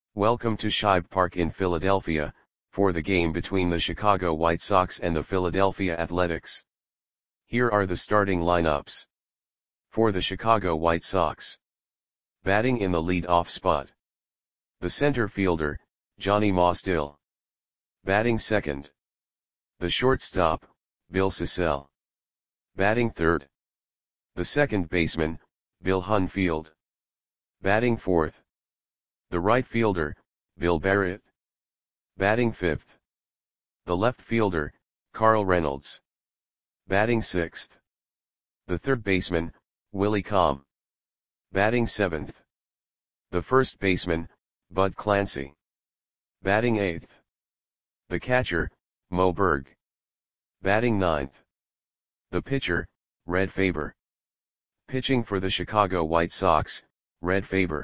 Welcome to Shibe Park in Philadelphia, for the game between the Chicago White Sox and the Philadelphia Athletics. Here are the starting lineups. For the Chicago White Sox. Batting in the lead-off spot. The center fielder, Johnny Mostill. Batting second. The shortstop, Bill Sissell. Batting third. The second baseman, Bill Hunfield. Batting fourth. The right fielder, Bill Barrett. Batting fifth. The left fielder, Carl Reynolds. Batting sixth. The third baseman, Willie Comm. Batting seventh. The first baseman, Bud Clancy. Batting eighth. The catcher, Mo Berg. Batting ninth. The pitcher, Red Faber. Pitching for the Chicago White Sox, Red Faber.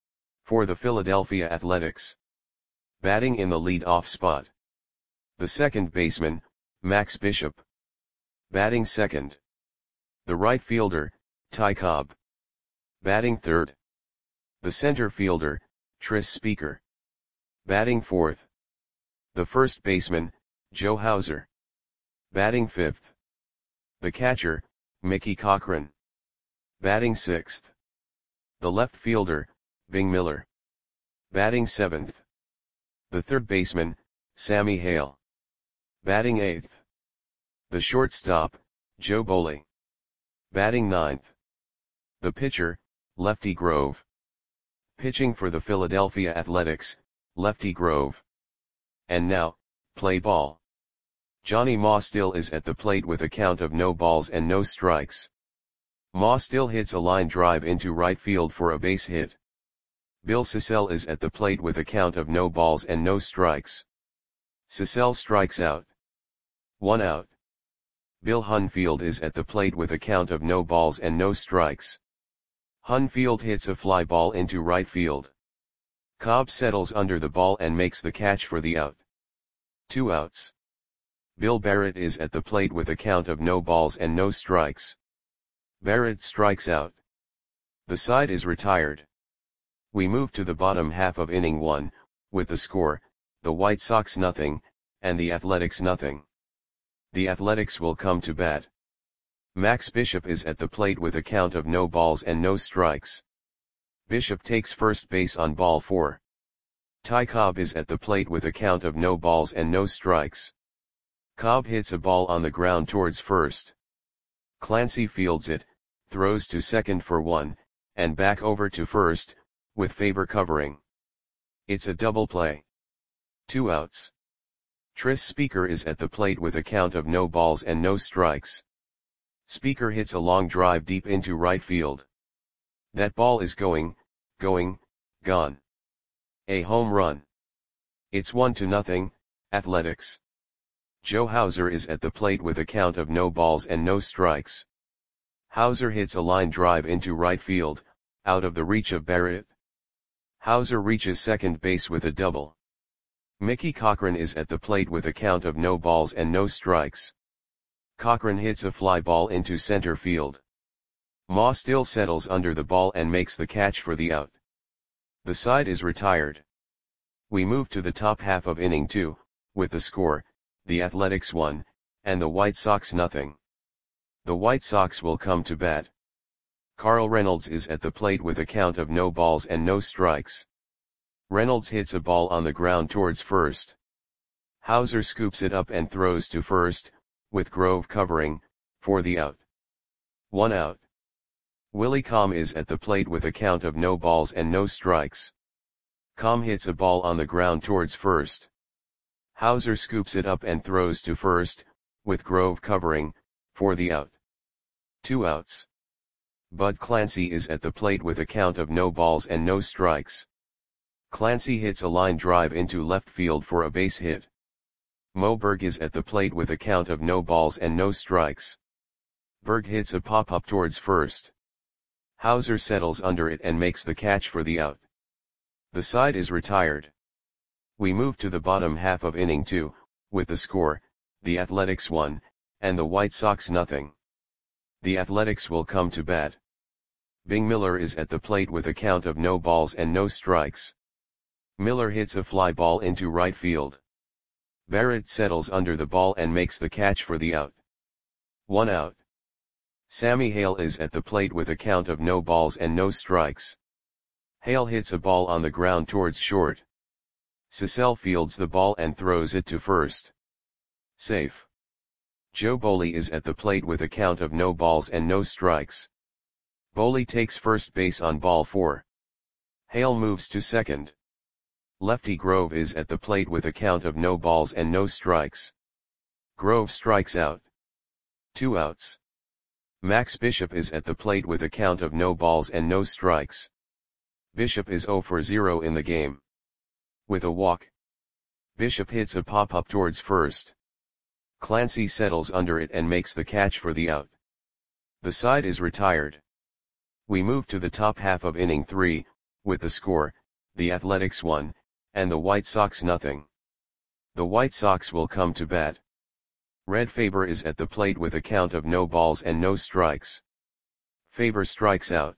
For the Philadelphia Athletics. Batting in the lead-off spot. The second baseman, Max Bishop. Batting second. The right fielder, Ty Cobb. Batting third. The center fielder, Tris Speaker. Batting fourth. The first baseman, Joe Hauser. Batting fifth. The catcher, Mickey Cochrane. Batting sixth. The left fielder, Bing Miller. Batting seventh. The third baseman, Sammy Hale. Batting eighth. The shortstop, Joe Boley. Batting ninth. The pitcher, Lefty Grove. Pitching for the Philadelphia Athletics, Lefty Grove. And now, play ball. Johnny Mostill is at the plate with a count of no balls and no strikes. Mostill hits a line drive into right field for a base hit. Bill Sissell is at the plate with a count of no balls and no strikes. Sissell strikes out. 1 out. Bill Hunfield is at the plate with a count of no balls and no strikes. Hunfield hits a fly ball into right field. Cobb settles under the ball and makes the catch for the out. 2 outs. Bill Barrett is at the plate with a count of no balls and no strikes. Barrett strikes out. The side is retired. We move to the bottom half of inning 1, with the score, the White Sox nothing, and the Athletics nothing. The Athletics will come to bat. Max Bishop is at the plate with a count of no balls and no strikes. Bishop takes first base on ball 4. Ty Cobb is at the plate with a count of no balls and no strikes. Cobb hits a ball on the ground towards first. Clancy fields it, throws to second for 1, and back over to first, with Faber covering. It's a double play. 2 outs. Tris Speaker is at the plate with a count of no balls and no strikes. Speaker hits a long drive deep into right field. That ball is gone. A home run. It's 1-0, Athletics. Joe Hauser is at the plate with a count of no balls and no strikes. Hauser hits a line drive into right field, out of the reach of Barrett. Hauser reaches second base with a double. Mickey Cochrane is at the plate with a count of no balls and no strikes. Cochrane hits a fly ball into center field. Mostill settles under the ball and makes the catch for the out. The side is retired. We move to the top half of inning 2, with the score, the Athletics 1, and the White Sox nothing. The White Sox will come to bat. Carl Reynolds is at the plate with a count of no balls and no strikes. Reynolds hits a ball on the ground towards first. Hauser scoops it up and throws to first, with Grove covering, for the out. 1 out. Willie Comm is at the plate with a count of no balls and no strikes. Comm hits a ball on the ground towards first. Hauser scoops it up and throws to first, with Grove covering, for the out. 2 outs. Bud Clancy is at the plate with a count of no balls and no strikes. Clancy hits a line drive into left field for a base hit. Mo Berg is at the plate with a count of no balls and no strikes. Berg hits a pop-up towards first. Hauser settles under it and makes the catch for the out. The side is retired. We move to the bottom half of inning 2, with the score, the Athletics 1, and the White Sox nothing. The Athletics will come to bat. Bing Miller is at the plate with a count of no balls and no strikes. Miller hits a fly ball into right field. Barrett settles under the ball and makes the catch for the out. 1 out. Sammy Hale is at the plate with a count of no balls and no strikes. Hale hits a ball on the ground towards short. Cecil fields the ball and throws it to first. Safe. Joe Boley is at the plate with a count of no balls and no strikes. Boley takes first base on ball 4. Hale moves to second. Lefty Grove is at the plate with a count of no balls and no strikes. Grove strikes out. 2 outs. Max Bishop is at the plate with a count of no balls and no strikes. Bishop is 0 for 0 in the game. With a walk, Bishop hits a pop-up towards first. Clancy settles under it and makes the catch for the out. The side is retired. We move to the top half of inning 3, with the score, the Athletics 1, and the White Sox nothing. The White Sox will come to bat. Red Faber is at the plate with a count of no balls and no strikes. Faber strikes out.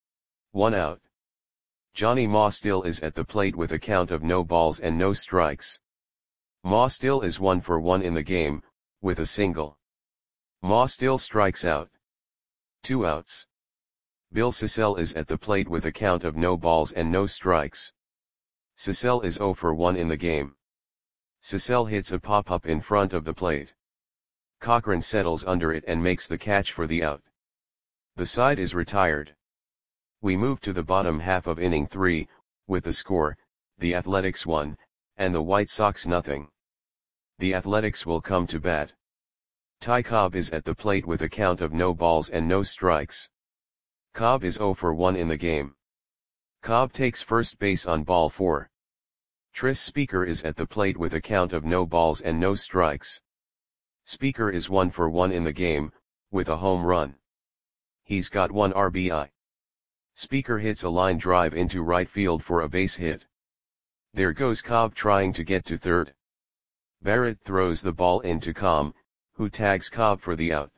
1 out. Johnny Maustill is at the plate with a count of no balls and no strikes. Maustill is 1 for 1 in the game, with a single. Maustill strikes out. 2 outs. Bill Cecil is at the plate with a count of no balls and no strikes. Cecil is 0 for 1 in the game. Cecil hits a pop-up in front of the plate. Cochran settles under it and makes the catch for the out. The side is retired. We move to the bottom half of inning 3, with the score, the Athletics 1, and the White Sox nothing. The Athletics will come to bat. Ty Cobb is at the plate with a count of no balls and no strikes. Cobb is 0 for 1 in the game. Cobb takes first base on ball 4. Tris Speaker is at the plate with a count of no balls and no strikes. Speaker is 1 for 1 in the game, with a home run. He's got 1 RBI. Speaker hits a line drive into right field for a base hit. There goes Cobb trying to get to third. Barrett throws the ball into Cobb, who tags Cobb for the out.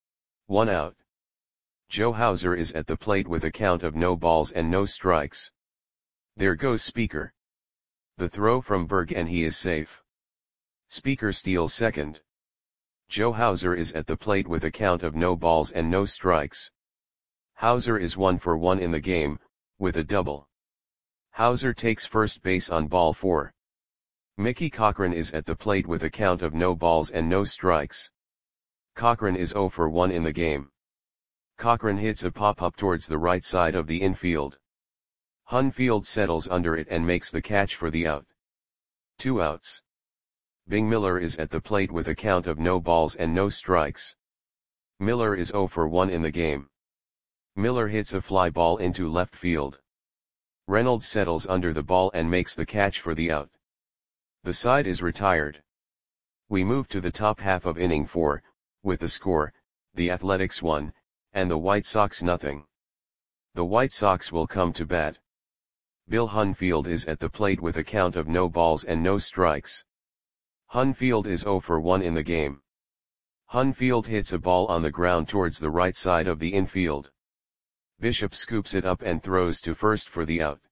1 out. Joe Hauser is at the plate with a count of no balls and no strikes. There goes Speaker. The throw from Berg and he is safe. Speaker steals second. Joe Hauser is at the plate with a count of no balls and no strikes. Hauser is 1 for 1 in the game, with a double. Hauser takes first base on ball 4. Mickey Cochran is at the plate with a count of no balls and no strikes. Cochran is 0 for 1 in the game. Cochran hits a pop-up towards the right side of the infield. Hunfield settles under it and makes the catch for the out. 2 outs. Bing Miller is at the plate with a count of no balls and no strikes. Miller is 0 for 1 in the game. Miller hits a fly ball into left field. Reynolds settles under the ball and makes the catch for the out. The side is retired. We move to the top half of inning 4, with the score, the Athletics 1, and the White Sox nothing. The White Sox will come to bat. Bill Hunfield is at the plate with a count of no balls and no strikes. Hunfield is 0 for 1 in the game. Hunfield hits a ball on the ground towards the right side of the infield. Bishop scoops it up and throws to first for the out.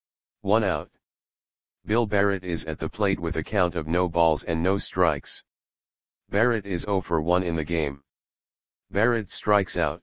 1 out. Bill Barrett is at the plate with a count of no balls and no strikes. Barrett is 0 for 1 in the game. Barrett strikes out.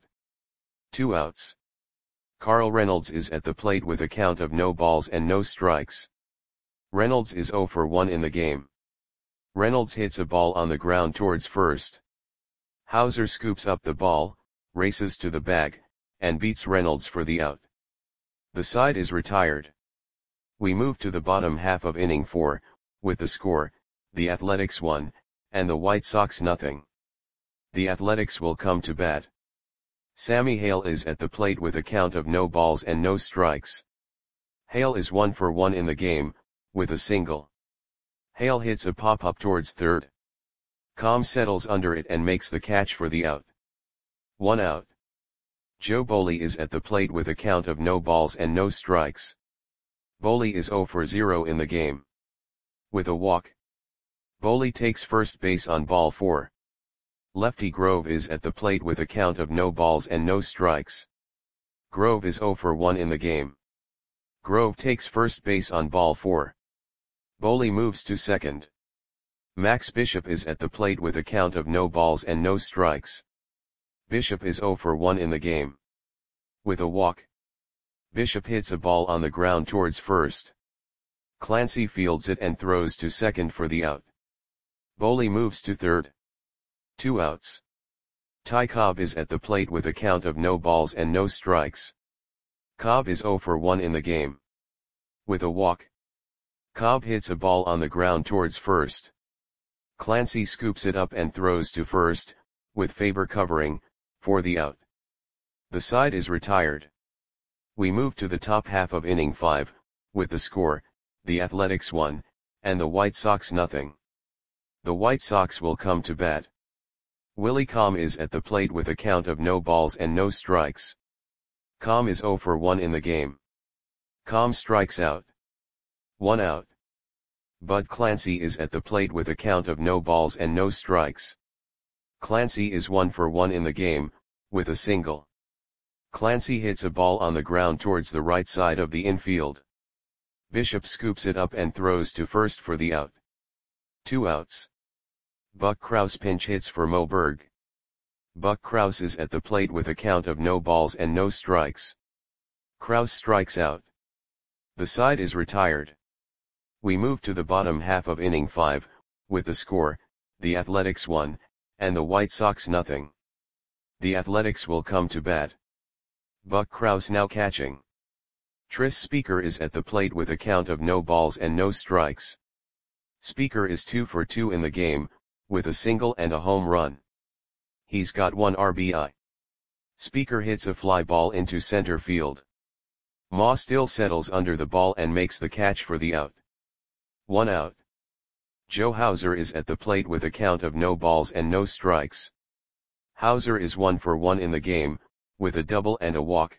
2 outs. Carl Reynolds is at the plate with a count of no balls and no strikes. Reynolds is 0 for 1 in the game. Reynolds hits a ball on the ground towards first. Hauser scoops up the ball, races to the bag, and beats Reynolds for the out. The side is retired. We move to the bottom half of inning 4, with the score, the Athletics 1, and the White Sox nothing. The Athletics will come to bat. Sammy Hale is at the plate with a count of no balls and no strikes. Hale is 1 for 1 in the game, with a single. Hale hits a pop-up towards third. Cobb settles under it and makes the catch for the out. 1 out. Joe Boley is at the plate with a count of no balls and no strikes. Boley is 0 for 0 in the game. With a walk, Boley takes first base on ball 4. Lefty Grove is at the plate with a count of no balls and no strikes. Grove is 0 for 1 in the game. Grove takes first base on ball 4. Boley moves to second. Max Bishop is at the plate with a count of no balls and no strikes. Bishop is 0 for 1 in the game. With a walk, Bishop hits a ball on the ground towards first. Clancy fields it and throws to second for the out. Boley moves to third. 2 outs. Ty Cobb is at the plate with a count of no balls and no strikes. Cobb is 0 for 1 in the game. With a walk, Cobb hits a ball on the ground towards first. Clancy scoops it up and throws to first, with Faber covering, for the out. The side is retired. We move to the top half of inning 5, with the score, the Athletics 1, and the White Sox nothing. The White Sox will come to bat. Willie Comm is at the plate with a count of no balls and no strikes. Comm is 0 for 1 in the game. Comm strikes out. 1 out. Bud Clancy is at the plate with a count of no balls and no strikes. Clancy is 1 for 1 in the game, with a single. Clancy hits a ball on the ground towards the right side of the infield. Bishop scoops it up and throws to first for the out. 2 outs. Buck Krause pinch hits for Mo Berg. Buck Krause is at the plate with a count of no balls and no strikes. Krause strikes out. The side is retired. We move to the bottom half of inning 5, with the score, the Athletics 1, and the White Sox nothing. The Athletics will come to bat. Buck Krause now catching. Tris Speaker is at the plate with a count of no balls and no strikes. Speaker is 2 for 2 in the game, with a single and a home run. He's got 1 RBI. Speaker hits a fly ball into center field. Ma still settles under the ball and makes the catch for the out. 1 out. Joe Hauser is at the plate with a count of no balls and no strikes. Hauser is 1 for 1 in the game, with a double and a walk.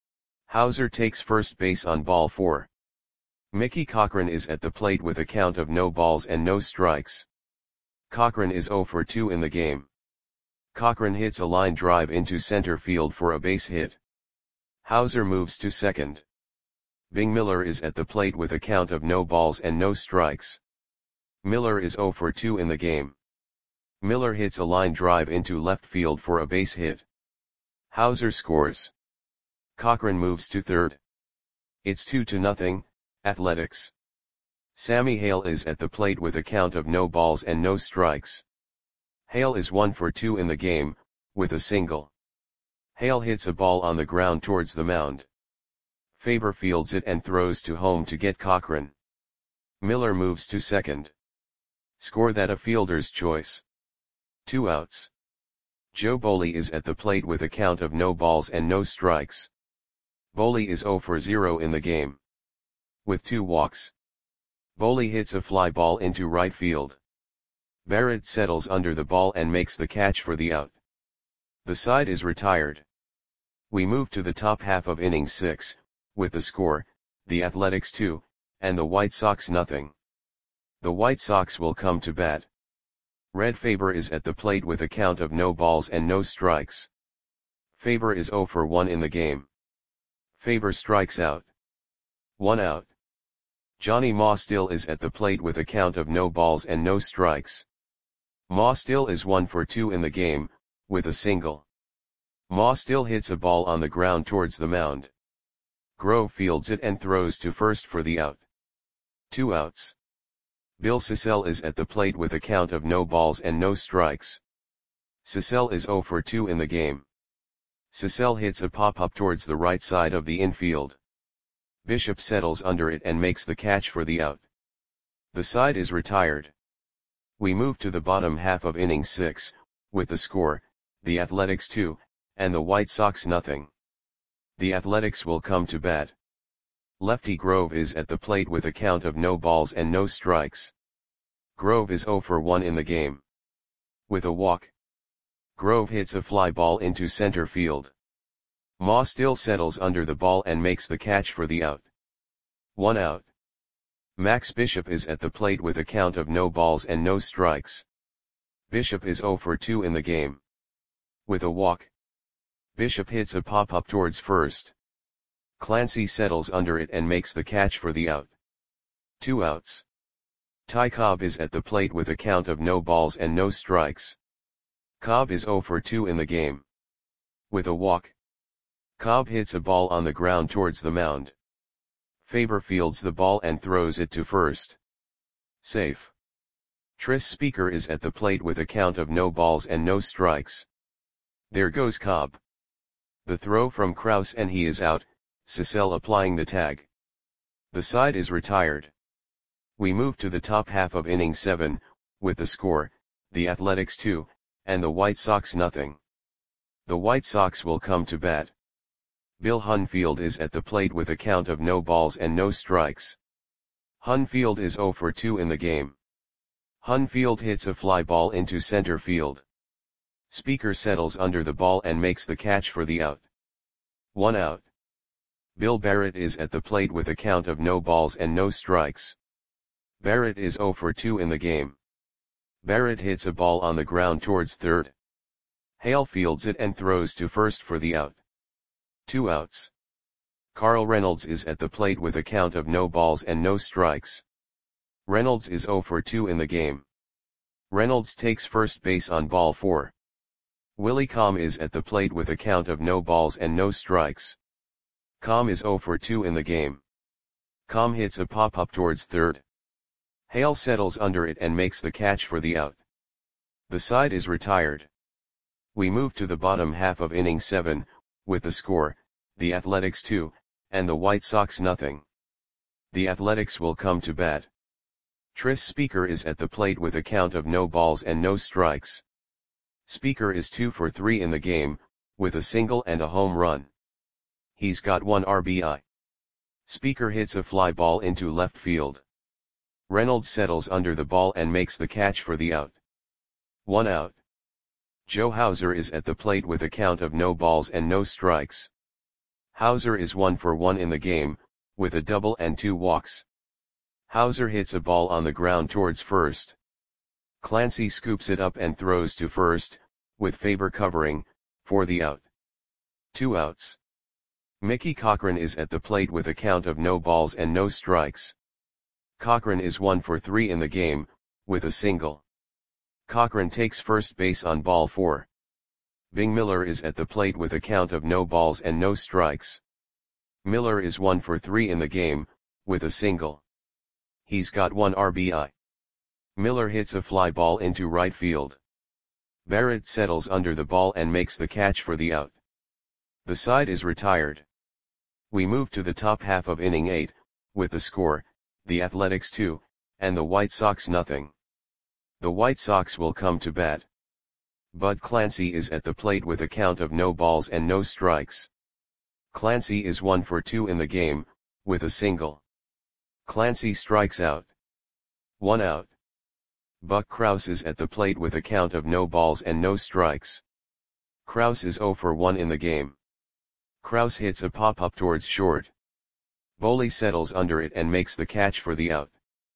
Hauser takes first base on ball 4. Mickey Cochrane is at the plate with a count of no balls and no strikes. Cochrane is 0 for 2 in the game. Cochrane hits a line drive into center field for a base hit. Hauser moves to second. Bing Miller is at the plate with a count of no balls and no strikes. Miller is 0 for 2 in the game. Miller hits a line drive into left field for a base hit. Hauser scores. Cochrane moves to third. It's 2-0, Athletics. Sammy Hale is at the plate with a count of no balls and no strikes. Hale is 1 for 2 in the game, with a single. Hale hits a ball on the ground towards the mound. Faber fields it and throws to home to get Cochrane. Miller moves to second. Score that a fielder's choice. 2 outs. Joe Boley is at the plate with a count of no balls and no strikes. Boley is 0 for 0 in the game. With 2 walks. Boley hits a fly ball into right field. Barrett settles under the ball and makes the catch for the out. The side is retired. We move to the top half of inning 6, with the score, the Athletics 2, and the White Sox nothing. The White Sox will come to bat. Red Faber is at the plate with a count of no balls and no strikes. Faber is 0 for 1 in the game. Faber strikes out. 1 out. Johnny Ma Still is at the plate with a count of no balls and no strikes. Ma Still is 1 for 2 in the game, with a single. Ma Still hits a ball on the ground towards the mound. Grove fields it and throws to first for the out. 2 outs. Bill Sissell is at the plate with a count of no balls and no strikes. Sissell is 0 for 2 in the game. Sissell hits a pop-up towards the right side of the infield. Bishop settles under it and makes the catch for the out. The side is retired. We move to the bottom half of inning 6, with the score, the Athletics 2, and the White Sox nothing. The Athletics will come to bat. Lefty Grove is at the plate with a count of no balls and no strikes. Grove is 0 for 1 in the game. With a walk. Grove hits a fly ball into center field. Ma Still settles under the ball and makes the catch for the out. 1 out. Max Bishop is at the plate with a count of no balls and no strikes. Bishop is 0 for 2 in the game. With a walk. Bishop hits a pop-up towards first. Clancy settles under it and makes the catch for the out. 2 outs. Ty Cobb is at the plate with a count of no balls and no strikes. Cobb is 0 for 2 in the game. With a walk. Cobb hits a ball on the ground towards the mound. Faber fields the ball and throws it to first. Safe. Tris Speaker is at the plate with a count of no balls and no strikes. There goes Cobb. The throw from Kraus and he is out, Cecil applying the tag. The side is retired. We move to the top half of inning 7, with the score, the Athletics 2, and the White Sox nothing. The White Sox will come to bat. Bill Hunfield is at the plate with a count of no balls and no strikes. Hunfield is 0 for 2 in the game. Hunfield hits a fly ball into center field. Speaker settles under the ball and makes the catch for the out. 1 out. Bill Barrett is at the plate with a count of no balls and no strikes. Barrett is 0 for 2 in the game. Barrett hits a ball on the ground towards third. Hale fields it and throws to first for the out. 2 outs. Carl Reynolds is at the plate with a count of no balls and no strikes. Reynolds is 0 for 2 in the game. Reynolds takes first base on ball 4. Willie Comm is at the plate with a count of no balls and no strikes. Comm is 0 for 2 in the game. Comm hits a pop-up towards third. Hale settles under it and makes the catch for the out. The side is retired. We move to the bottom half of inning 7, with the score, the Athletics 2, and the White Sox nothing. The Athletics will come to bat. Tris Speaker is at the plate with a count of no balls and no strikes. Speaker is 2 for 3 in the game, with a single and a home run. He's got 1 RBI. Speaker hits a fly ball into left field. Reynolds settles under the ball and makes the catch for the out. 1 out. Joe Hauser is at the plate with a count of no balls and no strikes. Hauser is 1 for 1 in the game, with a double and 2 walks. Hauser hits a ball on the ground towards first. Clancy scoops it up and throws to first, with Faber covering, for the out. 2 outs. Mickey Cochran is at the plate with a count of no balls and no strikes. Cochran is 1 for 3 in the game, with a single. Cochran takes first base on ball 4. Bing Miller is at the plate with a count of no balls and no strikes. Miller is 1 for 3 in the game, with a single. He's got 1 RBI. Miller hits a fly ball into right field. Barrett settles under the ball and makes the catch for the out. The side is retired. We move to the top half of inning 8, with the score, the Athletics 2, and the White Sox nothing. The White Sox will come to bat. Bud Clancy is at the plate with a count of no balls and no strikes. Clancy is 1 for 2 in the game, with a single. Clancy strikes out. 1 out. Buck Kraus is at the plate with a count of no balls and no strikes. Kraus is 0 for 1 in the game. Kraus hits a pop-up towards short. Boley settles under it and makes the catch for the out.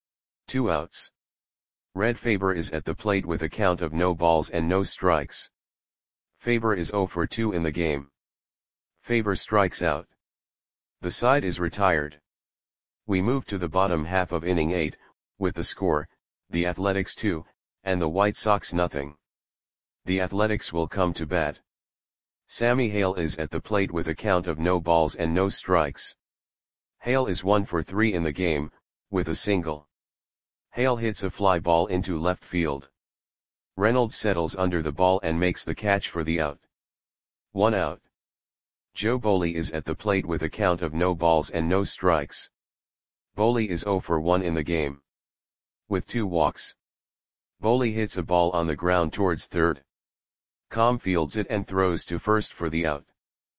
2 outs. Red Faber is at the plate with a count of no balls and no strikes. Faber is 0 for 2 in the game. Faber strikes out. The side is retired. We move to the bottom half of inning 8, with the score, the Athletics 2, and the White Sox nothing. The Athletics will come to bat. Sammy Hale is at the plate with a count of no balls and no strikes. Hale is 1 for 3 in the game, with a single. Hale hits a fly ball into left field. Reynolds settles under the ball and makes the catch for the out. 1 out. Joe Boley is at the plate with a count of no balls and no strikes. Boley is 0 for 1 in the game. With 2 walks. Boley hits a ball on the ground towards third. Comm fields it and throws to first for the out.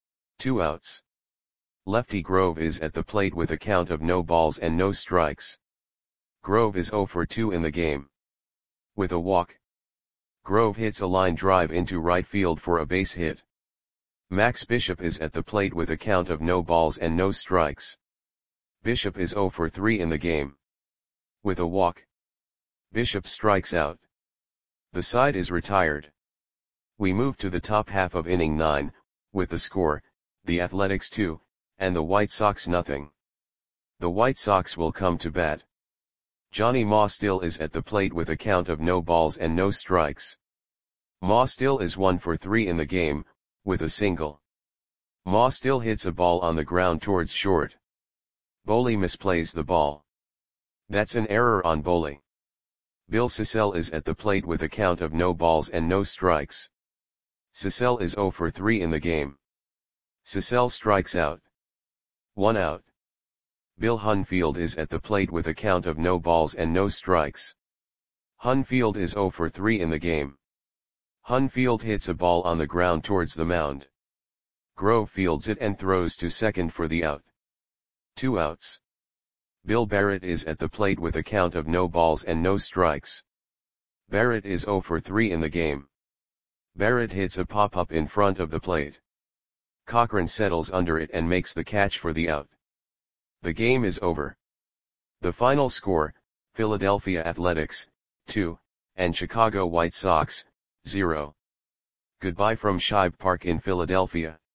2 outs. Lefty Grove is at the plate with a count of no balls and no strikes. Grove is 0 for 2 in the game. With a walk. Grove hits a line drive into right field for a base hit. Max Bishop is at the plate with a count of no balls and no strikes. Bishop is 0 for 3 in the game. With a walk. Bishop strikes out. The side is retired. We move to the top half of inning 9, with the score, the Athletics 2, and the White Sox nothing. The White Sox will come to bat. Johnny Ma still is at the plate with a count of no balls and no strikes. Ma still is 1 for 3 in the game, with a single. Ma still hits a ball on the ground towards short. Boley misplays the ball. That's an error on Boley. Bill Cecil is at the plate with a count of no balls and no strikes. Cecil is 0 for 3 in the game. Cecil strikes out. 1 out. Bill Hunfield is at the plate with a count of no balls and no strikes. Hunfield is 0 for 3 in the game. Hunfield hits a ball on the ground towards the mound. Grove fields it and throws to second for the out. 2 outs. Bill Barrett is at the plate with a count of no balls and no strikes. Barrett is 0 for 3 in the game. Barrett hits a pop-up in front of the plate. Cochran settles under it and makes the catch for the out. The game is over. The final score, Philadelphia Athletics, 2, and Chicago White Sox, 0. Goodbye from Shibe Park in Philadelphia.